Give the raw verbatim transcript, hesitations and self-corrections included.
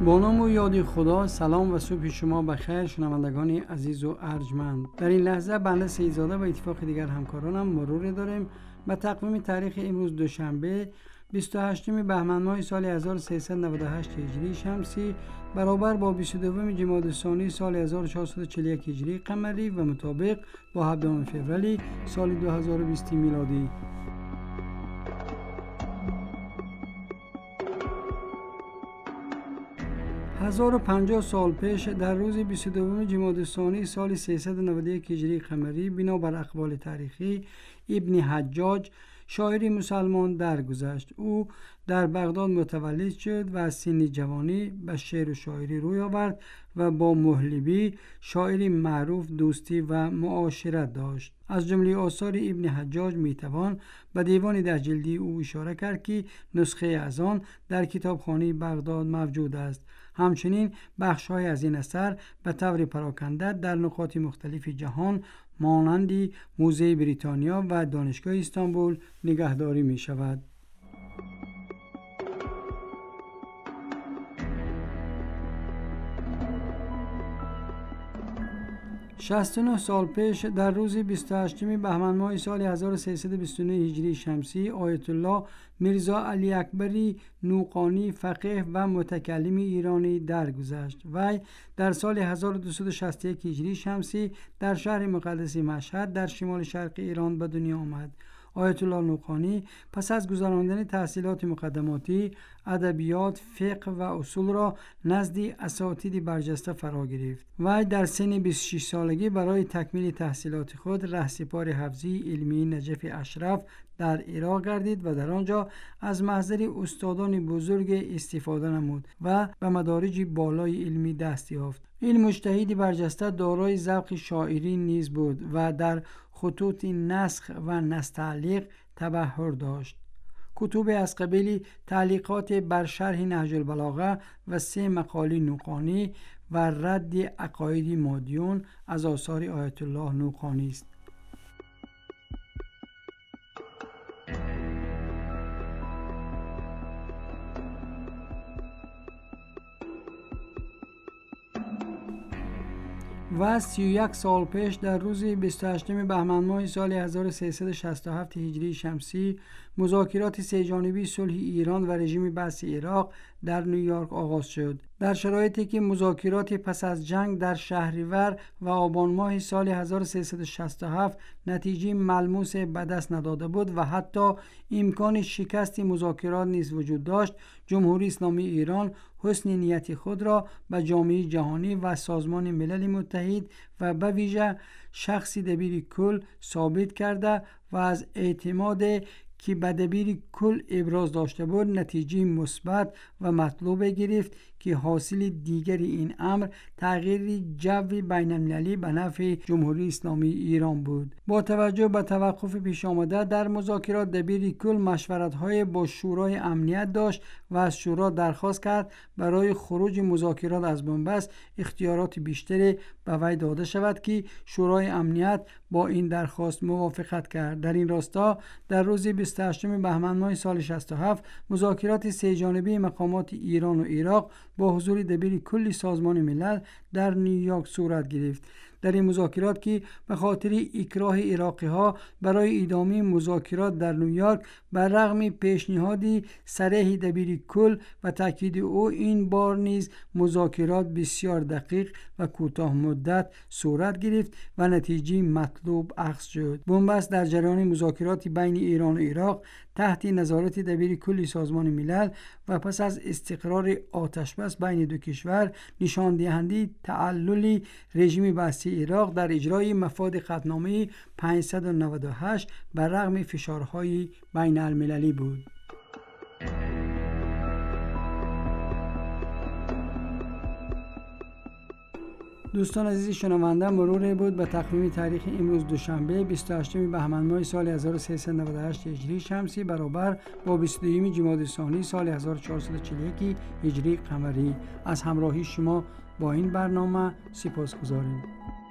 با نام و یاد خدا. سلام و صبح شما بخیر شنوندگان عزیز و ارجمند. در این لحظه بنده سیدزاده و اتفاق دیگر همکارانم مرور داریم به تقویم تاریخ امروز دوشنبه بیست و هشتم بهمن ماه سال هزار و سیصد و نود و هشت هجری شمسی برابر با بیست و دوم جمادی الثانی سال هزار و چهارصد و چهل و یک هجری قمری و مطابق با هفدهم فوریه سال دو هزار و بیست میلادی. هزار و پنجاه سال پیش در روز بیست و دوم جمادی الثانی سال سیصد و نود و یک هجری قمری بنابر اقوال تاریخی ابن حجاج شاعری مسلمان درگذشت. او در بغداد متولد شد و از سن جوانی به شعر و شاعری روی آورد و با محلبی شاعری معروف دوستی و معاشرت داشت. از جمله آثار ابن حجاج میتوان به دیوان ده جلدی او اشاره کرد که نسخه از آن در کتابخانه بغداد موجود است. همچنین بخش‌های از این اثر به طور پراکنده در نقاط مختلف جهان مانند موزه بریتانیا و دانشگاه استانبول نگهداری می شود. شصت و نه سال پیش در روز بیست و هشتم بهمن ماه سال هزار و سیصد و بیست و نه هجری شمسی آیت الله میرزا علی اکبری نوقانی فقیه و متکلم ایرانی درگذشت. وی در سال هزار و دویست و شصت و یک هجری شمسی در شهر مقدس مشهد در شمال شرق ایران به دنیا آمد. آیت الله نوقانی پس از گذراندن تحصیلات مقدماتی ادبیات، فقه و اصول را نزد اساتید برجسته فرا گرفت. وی در سن بیست و شش سالگی برای تکمیل تحصیلات خود رهسپار حفظی علمی نجف اشرف در عراق گردید و در آنجا از محضر استادان بزرگ استفاده نمود و به مدارج بالای علمی دست یافت. این مجتهد برجسته دارای ذوق شاعری نیز بود و در خطوط نسخ و نستعلیق تبحر داشت. کتب از قبیل تعلیقات بر شرح نهج البلاغه و سه مقاله نوقانی و رد عقاید مادیون از آثار آیت الله نوقانی است. و سی و یک سال پیش در روز بیست و هشتم بهمن ماه سال هزار و سیصد و شصت و هفت هجری شمسی مذاکرات سه جانبه صلح ایران و رژیم بعث عراق در نیویورک آغاز شد. در شرایطی که مذاکرات پس از جنگ در شهریور و آبان ماه سال هزار و سیصد و شصت و هفت نتیجه ملموس به دست نداده بود و حتی امکان شکست مذاکرات نیز وجود داشت، جمهوری اسلامی ایران حسن نیت خود را به جامعه جهانی و سازمان ملل متحد و به ویژه شخص دبیر کل ثابت کرده و از اعتماد که به دبیر کل ابراز داشته بود نتیجه مثبت و مطلوب گرفت که حاصل دیگر این امر تغییر جو بین المللی به نفع جمهوری اسلامی ایران بود. با توجه به توقف پیش آمده در مذاکرات دبیر کل مشورت‌های با شورای امنیت داشت و از شورا درخواست کرد برای خروج مذاکرات از بنبست اختیارات بیشتری به وی داده شود که شورای امنیت با این درخواست موافقت کرد. در این راستا در روز بیست و هشتم بهمن ماه سال شصت و هفت مذاکرات سه جانبه مقامات ایران و عراق با حضور دبیر کل سازمان ملل در نیویورک صورت گرفت. در این مذاکرات که به خاطر اکراه عراقی ها برای ادامه مذاکرات در نیویورک بر رغم پیشنهاد صریح دبیر کل و تاکید او این بار نیز مذاکرات بسیار دقیق و کوتاه مدت صورت گرفت و نتیجه مطلوب اخذ شد. بنبست در جریان مذاکرات بین ایران و عراق تحت نظارت دبیر کل سازمان ملل و پس از استقرار آتشبس بین دو کشور نشان دهنده تعلل رژیم بعثی عراق در اجرای مفاد قطعنامه پانصد و نود و هشت بر رغم فشارهای بین المللی بود. دوستان عزیز شنونده مرور بود به تقویم تاریخ امروز دوشنبه بیست و هشتم بهمن ماه سال هزار و سیصد و نود و هشت هجری شمسی برابر با بیست و دوم جمادی الثانی سال هزار و چهارصد و چهل و یک هجری قمری. از همراهی شما با این برنامه سپاسگزاریم.